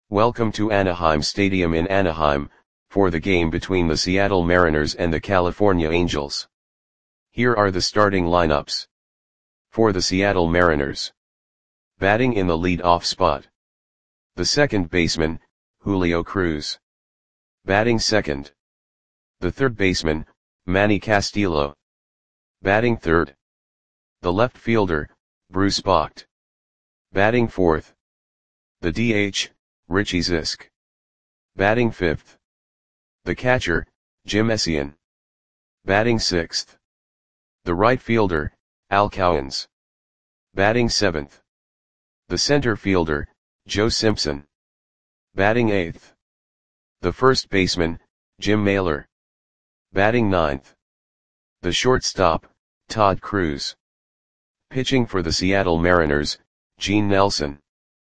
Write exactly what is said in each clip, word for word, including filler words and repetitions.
Welcome to Anaheim Stadium in Anaheim, for the game between the Seattle Mariners and the California Angels. Here are the starting lineups. For the Seattle Mariners. Batting in the lead-off spot. The second baseman, Julio Cruz. Batting second. The third baseman, Manny Castillo. Batting third. The left fielder, Bruce Bocht. Batting fourth. The D H, Richie Zisk. Batting fifth. The catcher, Jim Essien. Batting sixth. The right fielder, Al Cowens. Batting seventh. The center fielder, Joe Simpson. Batting eighth. The first baseman, Jim Mailer. Batting ninth. The shortstop, Todd Cruz. Pitching for the Seattle Mariners, Gene Nelson.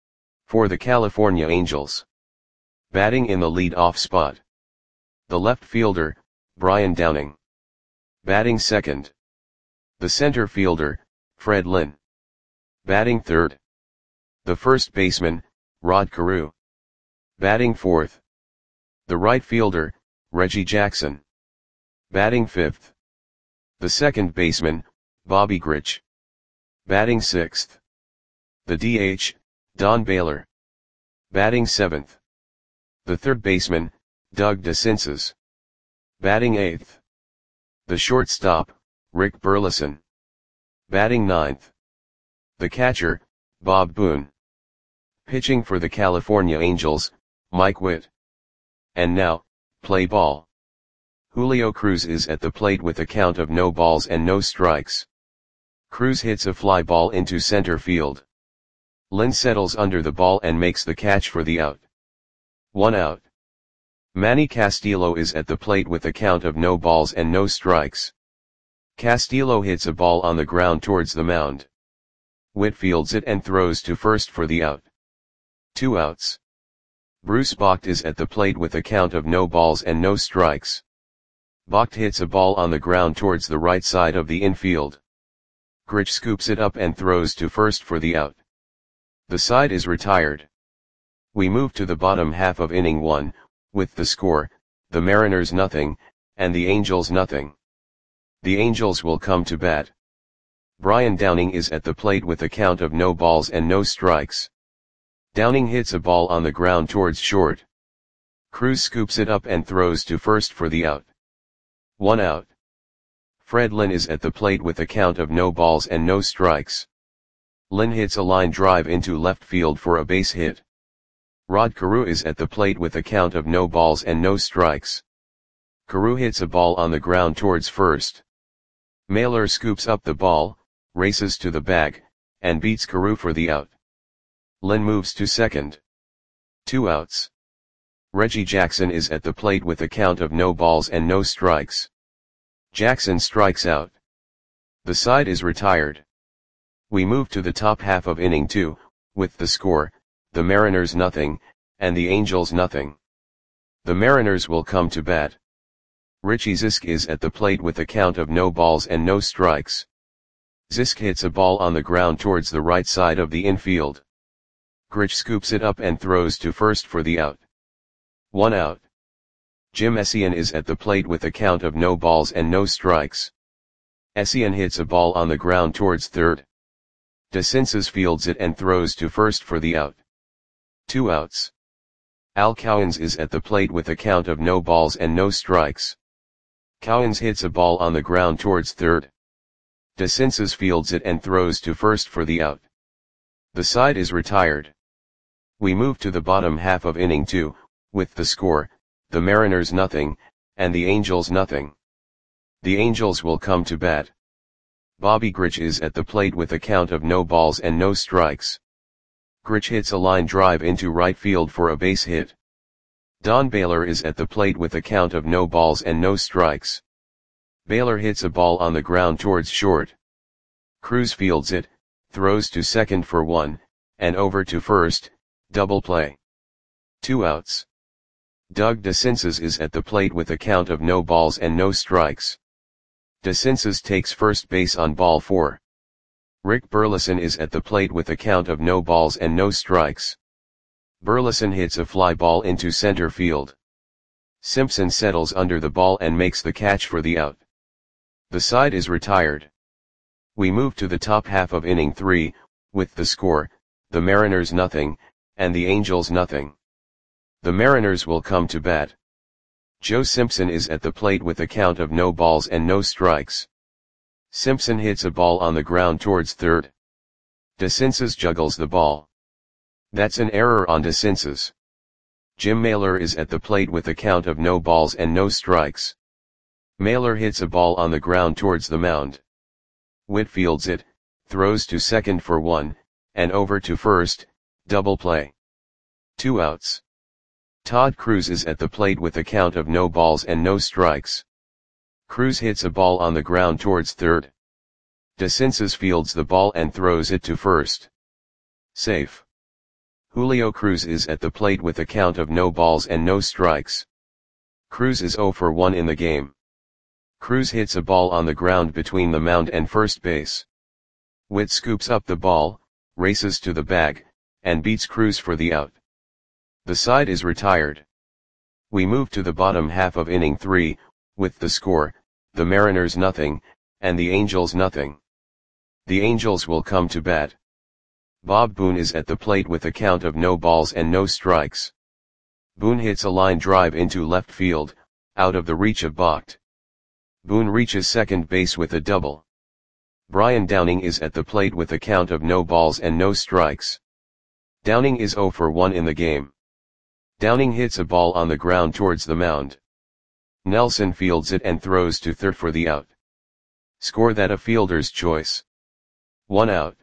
For the California Angels. Batting in the lead-off spot. The left fielder, Brian Downing. Batting second. The center fielder, Fred Lynn. Batting third. The first baseman, Rod Carew. Batting fourth. The right fielder, Reggie Jackson. Batting fifth. The second baseman, Bobby Grich. Batting sixth. The D H, Don Baylor. Batting seventh. The third baseman, Doug DeCinces. Batting eighth. The shortstop, Rick Burleson. Batting ninth. The catcher, Bob Boone. Pitching for the California Angels, Mike Witt. And now, play ball. Julio Cruz is at the plate with a count of no balls and no strikes. Cruz hits a fly ball into center field. Lynn settles under the ball and makes the catch for the out. One out. Manny Castillo is at the plate with a count of no balls and no strikes. Castillo hits a ball on the ground towards the mound. Witt fields it and throws to first for the out. Two outs. Bruce Bocht is at the plate with a count of no balls and no strikes. Bocht hits a ball on the ground towards the right side of the infield. Grich scoops it up and throws to first for the out. The side is retired. We move to the bottom half of inning one, with the score, the Mariners nothing, and the Angels nothing. The Angels will come to bat. Brian Downing is at the plate with a count of no balls and no strikes. Downing hits a ball on the ground towards short. Cruz scoops it up and throws to first for the out. One out. Fred Lynn is at the plate with a count of no balls and no strikes. Lynn hits a line drive into left field for a base hit. Rod Carew is at the plate with a count of no balls and no strikes. Carew hits a ball on the ground towards first. Mailer scoops up the ball, races to the bag, and beats Carew for the out. Lynn moves to second. Two outs. Reggie Jackson is at the plate with a count of no balls and no strikes. Jackson strikes out. The side is retired. We move to the top half of inning two, with the score, the Mariners nothing, and the Angels nothing. The Mariners will come to bat. Richie Zisk is at the plate with a count of no balls and no strikes. Zisk hits a ball on the ground towards the right side of the infield. Grich scoops it up and throws to first for the out. One out. Jim Essien is at the plate with a count of no balls and no strikes. Essien hits a ball on the ground towards third. DeCinces fields it and throws to first for the out. Two outs. Al Cowens is at the plate with a count of no balls and no strikes. Cowens hits a ball on the ground towards third. DeCinces fields it and throws to first for the out. The side is retired. We move to the bottom half of inning two, with the score, the Mariners nothing, and the Angels nothing. The Angels will come to bat. Bobby Grich is at the plate with a count of no balls and no strikes. Grich hits a line drive into right field for a base hit. Don Baylor is at the plate with a count of no balls and no strikes. Baylor hits a ball on the ground towards short. Cruz fields it, throws to second for one, and over to first, double play. Two outs. Doug DeCinces is at the plate with a count of no balls and no strikes. DeCinces takes first base on ball four. Rick Burleson is at the plate with a count of no balls and no strikes. Burleson hits a fly ball into center field. Simpson settles under the ball and makes the catch for the out. The side is retired. We move to the top half of inning three, with the score, the Mariners nothing, and the Angels nothing. The Mariners will come to bat. Joe Simpson is at the plate with a count of no balls and no strikes. Simpson hits a ball on the ground towards third. DeCinces juggles the ball. That's an error on DeCinces. Jim Mailer is at the plate with a count of no balls and no strikes. Mailer hits a ball on the ground towards the mound. Witt fields it, throws to second for one, and over to first, double play. Two outs. Todd Cruz is at the plate with a count of no balls and no strikes. Cruz hits a ball on the ground towards third. DeCinces fields the ball and throws it to first. Safe. Julio Cruz is at the plate with a count of no balls and no strikes. Cruz is zero for one in the game. Cruz hits a ball on the ground between the mound and first base. Witt scoops up the ball, races to the bag, and beats Cruz for the out. The side is retired. We move to the bottom half of inning three, with the score, the Mariners nothing, and the Angels nothing. The Angels will come to bat. Bob Boone is at the plate with a count of no balls and no strikes. Boone hits a line drive into left field, out of the reach of Bacht. Boone reaches second base with a double. Brian Downing is at the plate with a count of no balls and no strikes. Downing is zero for one in the game. Downing hits a ball on the ground towards the mound. Nelson fields it and throws to third for the out. Score that a fielder's choice. One out.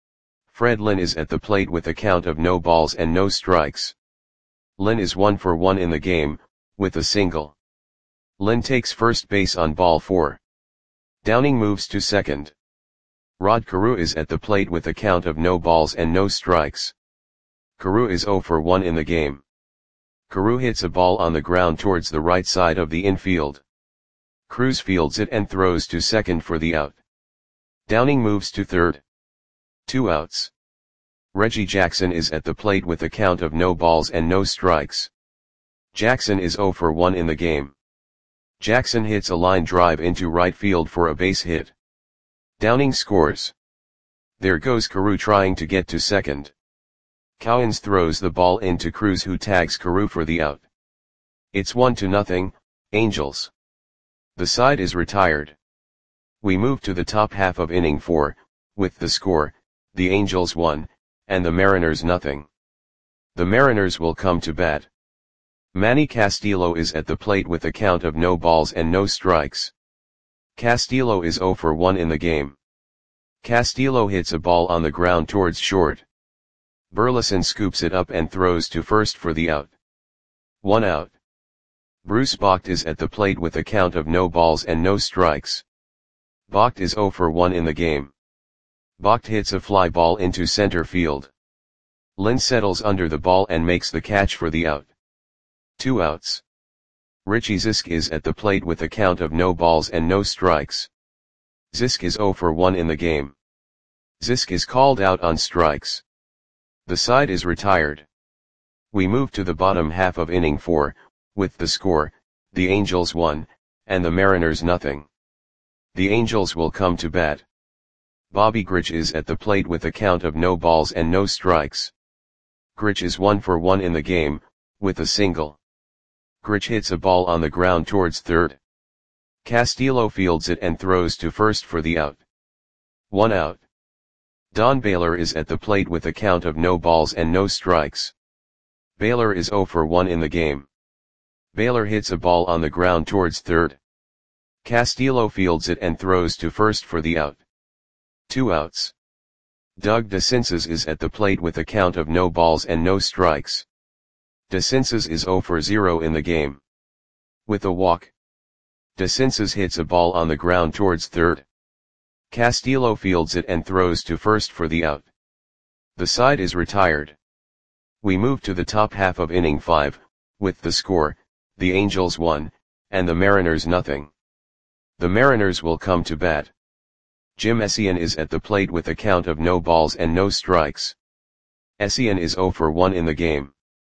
Fred Lynn is at the plate with a count of no balls and no strikes. Lynn is one for one in the game, with a single. Lynn takes first base on ball four. Downing moves to second. Rod Carew is at the plate with a count of no balls and no strikes. Carew is zero for one in the game. Carew hits a ball on the ground towards the right side of the infield. Cruz fields it and throws to second for the out. Downing moves to third. Two outs. Reggie Jackson is at the plate with a count of no balls and no strikes. Jackson is zero for one in the game. Jackson hits a line drive into right field for a base hit. Downing scores. There goes Carew trying to get to second. Cowens throws the ball into Cruz, who tags Carew for the out. It's one to nothing, Angels. The side is retired. We move to the top half of inning four, with the score, the Angels one, and the Mariners nothing. The Mariners will come to bat. Manny Castillo is at the plate with a count of no balls and no strikes. Castillo is zero for one in the game. Castillo hits a ball on the ground towards short. Burleson scoops it up and throws to first for the out. One out. Bruce Bacht is at the plate with a count of no balls and no strikes. Bacht is zero for one in the game. Bacht hits a fly ball into center field. Lynn settles under the ball and makes the catch for the out. Two outs. Richie Zisk is at the plate with a count of no balls and no strikes. Zisk is zero for one in the game. Zisk is called out on strikes. The side is retired. We move to the bottom half of inning four, with the score, the Angels one, and the Mariners nothing. The Angels will come to bat. Bobby Grich is at the plate with a count of no balls and no strikes. Grich is one for one in the game, with a single. Grich hits a ball on the ground towards third. Castillo fields it and throws to first for the out. One out. Don Baylor is at the plate with a count of no balls and no strikes. Baylor is zero for one in the game. Baylor hits a ball on the ground towards third. Castillo fields it and throws to first for the out. Two outs. Doug DeCinces is at the plate with a count of no balls and no strikes. DeCinces is zero for zero in the game. With a walk. DeCinces hits a ball on the ground towards third. Castillo fields it and throws to first for the out. The side is retired. We move to the top half of inning five, with the score, the Angels one, and the Mariners nothing. The Mariners will come to bat. Jim Essien is at the plate with a count of no balls and no strikes. Essien is zero for one in the game.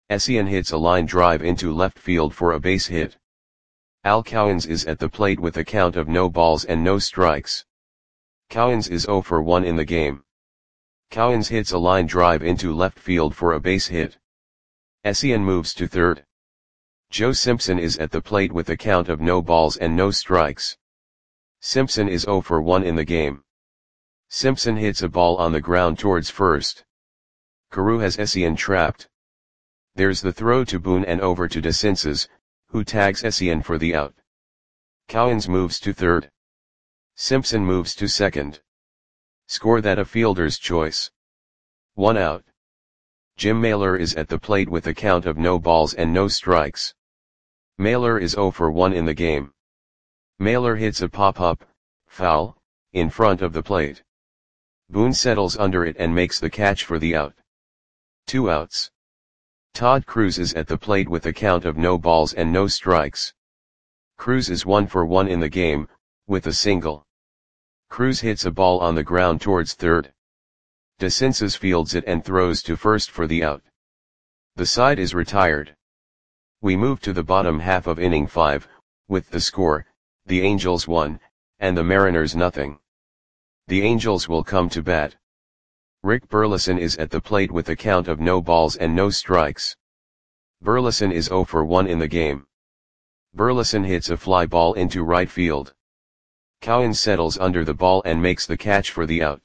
Essien hits a line drive into left field for a base hit. Al Cowens is at the plate with a count of no balls and no strikes. Cowens is zero for one in the game. Cowens hits a line drive into left field for a base hit. Essien moves to third. Joe Simpson is at the plate with a count of no balls and no strikes. Simpson is zero for one in the game. Simpson hits a ball on the ground towards first. Carew has Essien trapped. There's the throw to Boone and over to DeCinces, who tags Essien for the out. Cowens moves to third. Simpson moves to second. Score that a fielder's choice. One out. Jim Mailer is at the plate with a count of no balls and no strikes. Mailer is zero for one in the game. Mailer hits a pop-up, foul, in front of the plate. Boone settles under it and makes the catch for the out. Two outs. Todd Cruz is at the plate with a count of no balls and no strikes. Cruz is one for one in the game, with a single. Cruz hits a ball on the ground towards third. DeCinces fields it and throws to first for the out. The side is retired. We move to the bottom half of inning five, with the score, the Angels one, and the Mariners nothing. The Angels will come to bat. Rick Burleson is at the plate with a count of no balls and no strikes. Burleson is zero for one in the game. Burleson hits a fly ball into right field. Cowens settles under the ball and makes the catch for the out.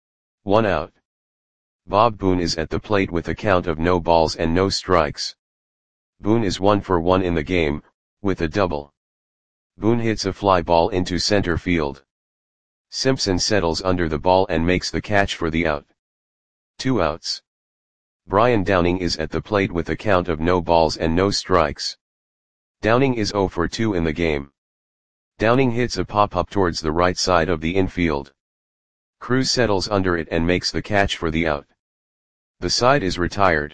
One out. Bob Boone is at the plate with a count of no balls and no strikes. Boone is one for one in the game, with a double. Boone hits a fly ball into center field. Simpson settles under the ball and makes the catch for the out. Two outs. Brian Downing is at the plate with a count of no balls and no strikes. Downing is zero for two in the game. Downing hits a pop-up towards the right side of the infield. Cruz settles under it and makes the catch for the out. The side is retired.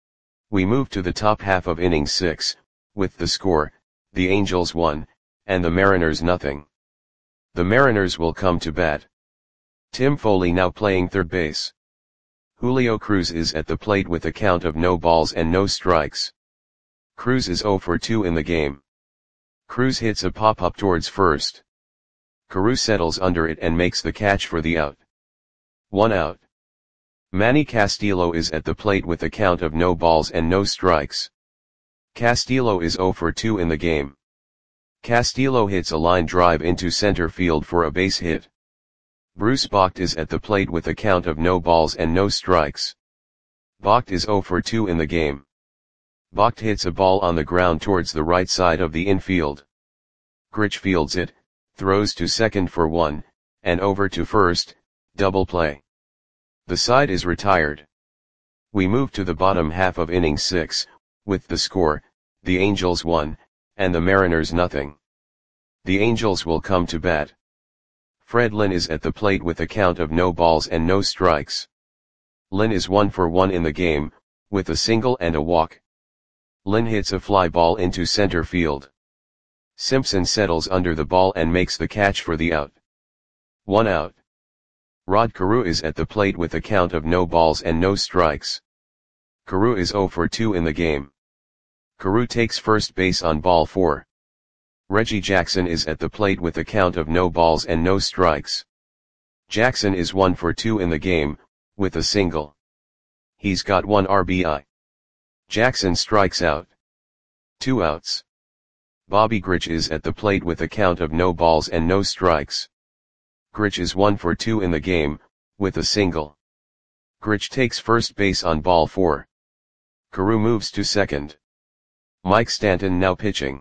We move to the top half of inning six, with the score, the Angels one, and the Mariners nothing. The Mariners will come to bat. Tim Foley now playing third base. Julio Cruz is at the plate with a count of no balls and no strikes. Cruz is zero for two in the game. Cruz hits a pop-up towards first. Carew settles under it and makes the catch for the out. One out. Manny Castillo is at the plate with a count of no balls and no strikes. Castillo is zero for two in the game. Castillo hits a line drive into center field for a base hit. Bruce Bocht is at the plate with a count of no balls and no strikes. Bocht is zero for two in the game. Bocht hits a ball on the ground towards the right side of the infield. Grich fields it, throws to second for one, and over to first, double play. The side is retired. We move to the bottom half of inning six, with the score, the Angels one, and the Mariners nothing. The Angels will come to bat. Fred Lynn is at the plate with a count of no balls and no strikes. Lynn is one for one in the game, with a single and a walk. Lynn hits a fly ball into center field. Simpson settles under the ball and makes the catch for the out. One out. Rod Carew is at the plate with a count of no balls and no strikes. Carew is zero for two in the game. Carew takes first base on ball four. Reggie Jackson is at the plate with a count of no balls and no strikes. Jackson is one for two in the game, with a single. He's got one R B I. Jackson strikes out. Two outs. Bobby Grich is at the plate with a count of no balls and no strikes. Grich is one for two in the game, with a single. Grich takes first base on ball four. Carew moves to second. Mike Stanton now pitching.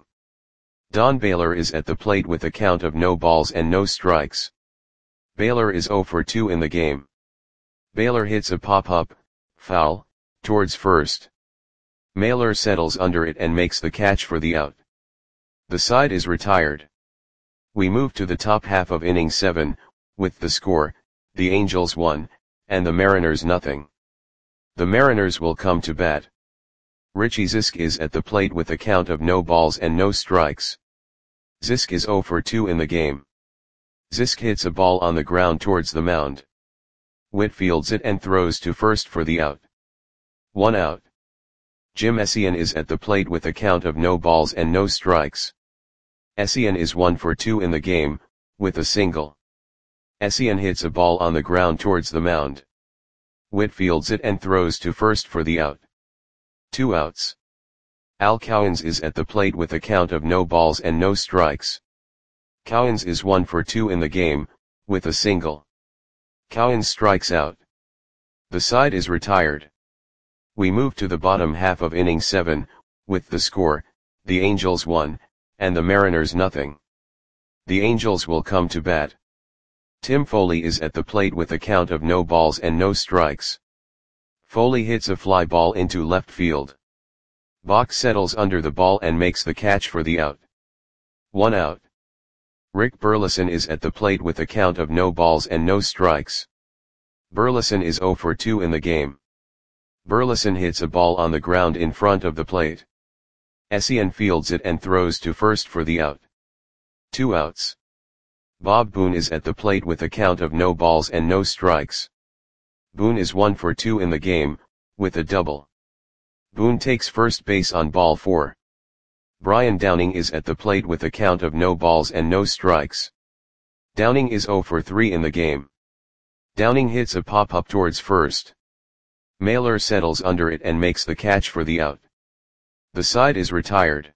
Don Baylor is at the plate with a count of no balls and no strikes. Baylor is zero for two in the game. Baylor hits a pop-up, foul, towards first. Mailer settles under it and makes the catch for the out. The side is retired. We move to the top half of inning seven, with the score, the Angels one, and the Mariners nothing. The Mariners will come to bat. Richie Zisk is at the plate with a count of no balls and no strikes. Zisk is zero for two in the game. Zisk hits a ball on the ground towards the mound. Witt fields it and throws to first for the out. One out. Jim Essien is at the plate with a count of no balls and no strikes. Essien is one for two in the game, with a single. Essien hits a ball on the ground towards the mound. Witt fields it and throws to first for the out. Two outs. Al Cowens is at the plate with a count of no balls and no strikes. Cowens is one for two in the game, with a single. Cowens strikes out. The side is retired. We move to the bottom half of inning seven, with the score, the Angels one, and the Mariners nothing. The Angels will come to bat. Tim Foley is at the plate with a count of no balls and no strikes. Foley hits a fly ball into left field. Bach settles under the ball and makes the catch for the out. One out. Rick Burleson is at the plate with a count of no balls and no strikes. Burleson is oh for two in the game. Burleson hits a ball on the ground in front of the plate. Essien fields it and throws to first for the out. Two outs. Bob Boone is at the plate with a count of no balls and no strikes. Boone is one for two in the game, with a double. Boone takes first base on ball four. Brian Downing is at the plate with a count of no balls and no strikes. Downing is oh for three in the game. Downing hits a pop-up towards first. Mailer settles under it and makes the catch for the out. The side is retired.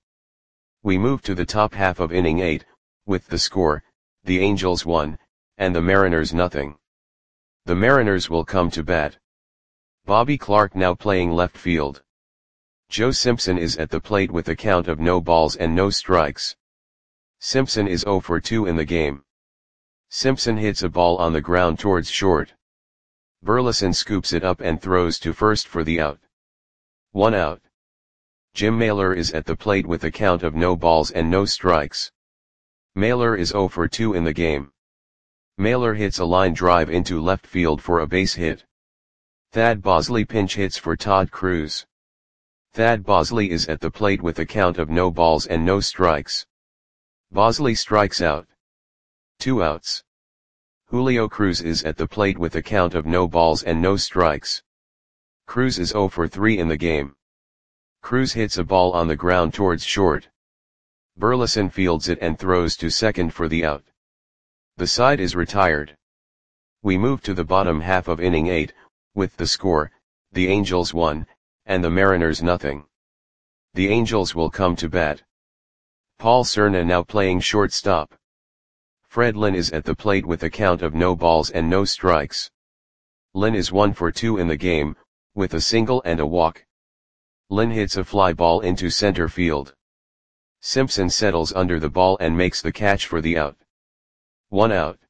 We move to the top half of inning eight, with the score, the Angels one, and the Mariners nothing. The Mariners will come to bat. Bobby Clark now playing left field. Joe Simpson is at the plate with a count of no balls and no strikes. Simpson is oh for two in the game. Simpson hits a ball on the ground towards short. Burleson scoops it up and throws to first for the out. One out. Jim Mailer is at the plate with a count of no balls and no strikes. Mailer is oh for two in the game. Mailer hits a line drive into left field for a base hit. Thad Bosley pinch hits for Todd Cruz. Thad Bosley is at the plate with a count of no balls and no strikes. Bosley strikes out. Two outs. Julio Cruz is at the plate with a count of no balls and no strikes. Cruz is oh for three in the game. Cruz hits a ball on the ground towards short. Burleson fields it and throws to second for the out. The side is retired. We move to the bottom half of inning eight, with the score, the Angels one, and the Mariners nothing. The Angels will come to bat. Paul Cerna now playing shortstop. Fred Lynn is at the plate with a count of no balls and no strikes. Lynn is one for two in the game, with a single and a walk. Lynn hits a fly ball into center field. Simpson settles under the ball and makes the catch for the out. One out.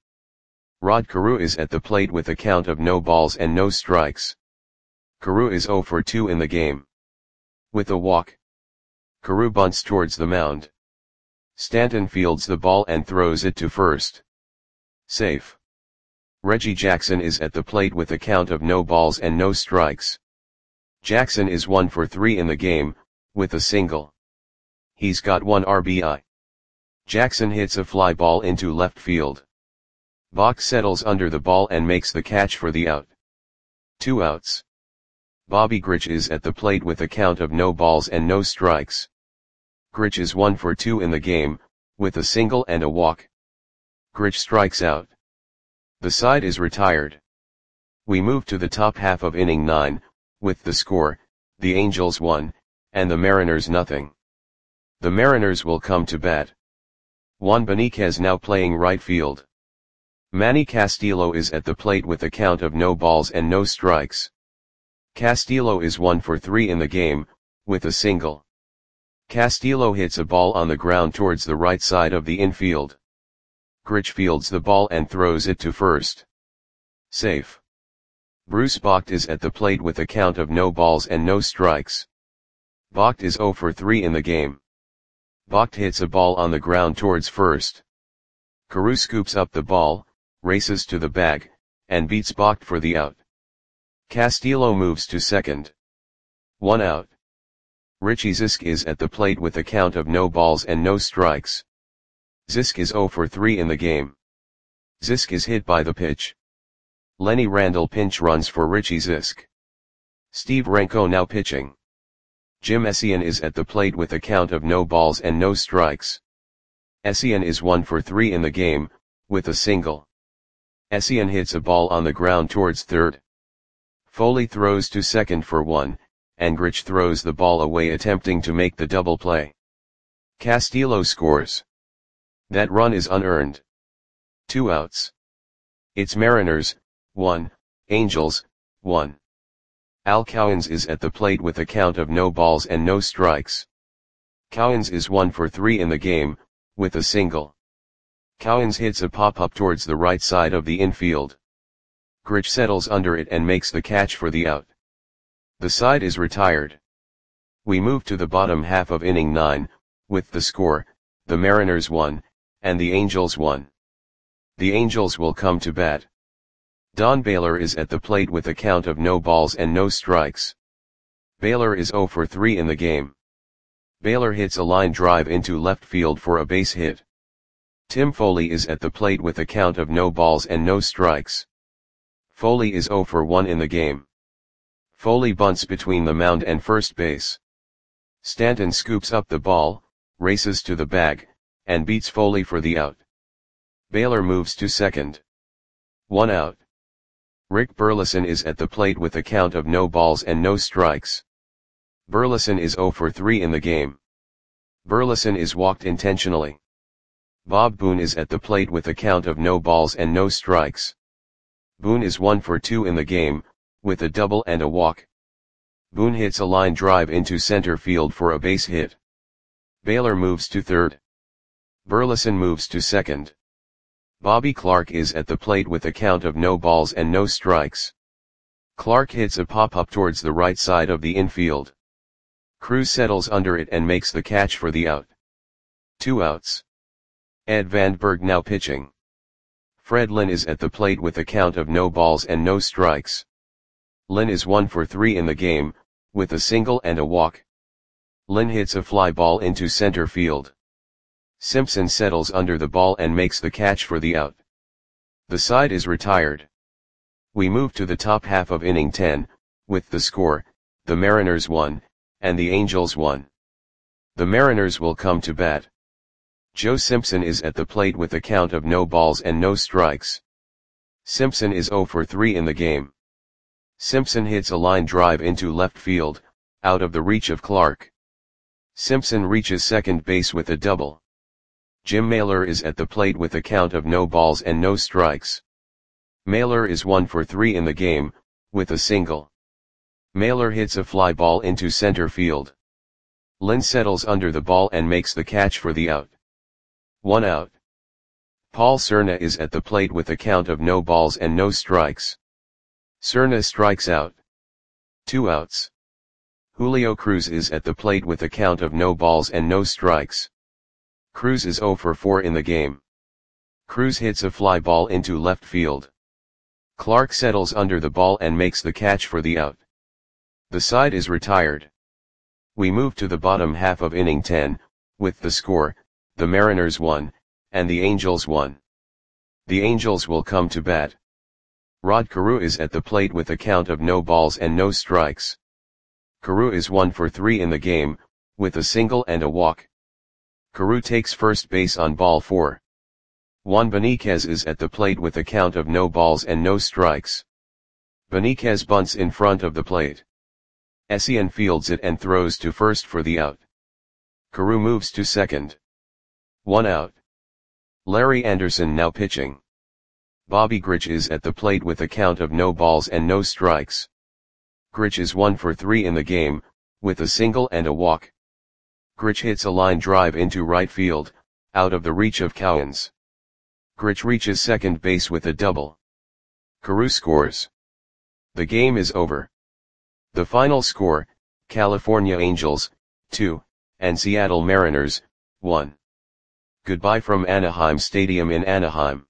Rod Carew is at the plate with a count of no balls and no strikes. Carew is oh for two in the game. With a walk. Carew bunts towards the mound. Stanton fields the ball and throws it to first. Safe. Reggie Jackson is at the plate with a count of no balls and no strikes. Jackson is one for three in the game, with a single. He's got one R B I. Jackson hits a fly ball into left field. Bach settles under the ball and makes the catch for the out. Two outs. Bobby Grich is at the plate with a count of no balls and no strikes. Grich is one for two in the game, with a single and a walk. Grich strikes out. The side is retired. We move to the top half of inning nine, with the score, the Angels one, and the Mariners nothing. The Mariners will come to bat. Juan Beniquez now playing right field. Manny Castillo is at the plate with a count of no balls and no strikes. Castillo is one for three in the game, with a single. Castillo hits a ball on the ground towards the right side of the infield. Grich fields the ball and throws it to first. Safe. Bruce Bocht is at the plate with a count of no balls and no strikes. Bocht is oh for three in the game. Bocht hits a ball on the ground towards first. Carew scoops up the ball, races to the bag, and beats Bocht for the out. Castillo moves to second. One out. Richie Zisk is at the plate with a count of no balls and no strikes. Zisk is oh for three in the game. Zisk is hit by the pitch. Lenny Randle pinch runs for Richie Zisk. Steve Renko now pitching. Jim Essien is at the plate with a count of no balls and no strikes. Essien is one for three in the game, with a single. Essien hits a ball on the ground towards third. Foley throws to second for one, and Grich throws the ball away attempting to make the double play. Castillo scores. That run is unearned. Two outs. It's Mariners, one, Angels, one. Al Cowens is at the plate with a count of no balls and no strikes. Cowens is one for three in the game, with a single. Cowens hits a pop-up towards the right side of the infield. Grich settles under it and makes the catch for the out. The side is retired. We move to the bottom half of inning nine, with the score, the Mariners won, and the Angels won. The Angels will come to bat. Don Baylor is at the plate with a count of no balls and no strikes. Baylor is zero for three in the game. Baylor hits a line drive into left field for a base hit. Tim Foley is at the plate with a count of no balls and no strikes. Foley is zero for one in the game. Foley bunts between the mound and first base. Stanton scoops up the ball, races to the bag, and beats Foley for the out. Baylor moves to second. One out. Rick Burleson is at the plate with a count of no balls and no strikes. Burleson is zero for three in the game. Burleson is walked intentionally. Bob Boone is at the plate with a count of no balls and no strikes. Boone is one for two in the game, with a double and a walk. Boone hits a line drive into center field for a base hit. Baylor moves to third. Burleson moves to second. Bobby Clark is at the plate with a count of no balls and no strikes. Clark hits a pop-up towards the right side of the infield. Cruz settles under it and makes the catch for the out. Two outs. Ed Vandenberg now pitching. Fred Lynn is at the plate with a count of no balls and no strikes. Lynn is one for three in the game, with a single and a walk. Lynn hits a fly ball into center field. Simpson settles under the ball and makes the catch for the out. The side is retired. We move to the top half of inning ten, with the score, the Mariners won, and the Angels won. The Mariners will come to bat. Joe Simpson is at the plate with a count of no balls and no strikes. Simpson is zero for three in the game. Simpson hits a line drive into left field, out of the reach of Clark. Simpson reaches second base with a double. Jim Mailer is at the plate with a count of no balls and no strikes. Mailer is one for three in the game, with a single. Mailer hits a fly ball into center field. Lynn settles under the ball and makes the catch for the out. One out. Paul Cerna is at the plate with a count of no balls and no strikes. Cerna strikes out. Two outs. Julio Cruz is at the plate with a count of no balls and no strikes. Cruz is zero for four in the game. Cruz hits a fly ball into left field. Clark settles under the ball and makes the catch for the out. The side is retired. We move to the bottom half of inning ten, with the score, the Mariners won, and the Angels won. The Angels will come to bat. Rod Carew is at the plate with a count of no balls and no strikes. Carew is one for three in the game, with a single and a walk. Carew takes first base on ball four. Juan Beniquez is at the plate with a count of no balls and no strikes. Beniquez bunts in front of the plate. Essien fields it and throws to first for the out. Carew moves to second. One out. Larry Anderson now pitching. Bobby Grich is at the plate with a count of no balls and no strikes. Grich is one for three in the game, with a single and a walk. Grich hits a line drive into right field, out of the reach of Cowens. Grich reaches second base with a double. Carew scores. The game is over. The final score, California Angels, two, and Seattle Mariners, one. Goodbye from Anaheim Stadium in Anaheim.